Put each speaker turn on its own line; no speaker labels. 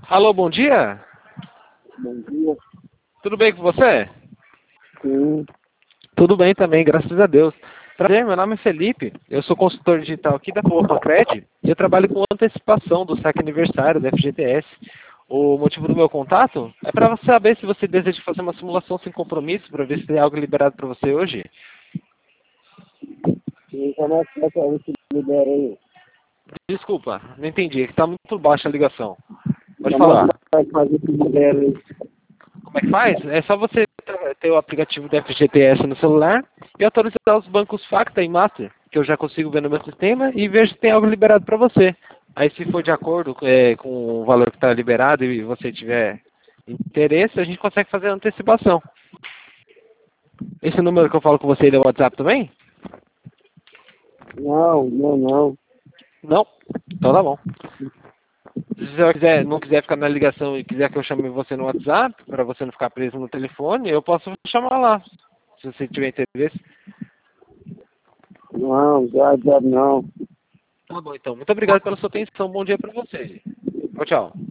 Alô, bom dia?
Bom dia.
Tudo bem com você?
Sim.
Tudo bem também, graças a Deus. Prazer, meu nome é Felipe, eu sou consultor digital aqui da Cred e eu trabalho com antecipação do saque aniversário da FGTS. O motivo do meu contato é para saber se você deseja fazer uma simulação sem compromisso para ver se tem algo liberado para você hoje.
E como é que eu te liberei?
Desculpa, não entendi, está muito baixa a ligação. Pode
Como é que
falar.
vai fazer esse liberei?
Como é que faz? É só você ter o aplicativo da FGTS no celular e atualizar os bancos Facta e Master, que eu já consigo ver no meu sistema, e ver se tem algo liberado para você. Aí, se for de acordo com o valor que está liberado e você tiver interesse, a gente consegue fazer a antecipação. Esse número que eu falo com você é o WhatsApp também?
Não.
Não? Então tá bom. Se você não quiser ficar na ligação e quiser que eu chame você no WhatsApp, para você não ficar preso no telefone, eu posso chamar lá, se você tiver interesse.
Não, já não.
Tá bom, então. Muito obrigado pela sua atenção. Bom dia para você. Tchau, tchau.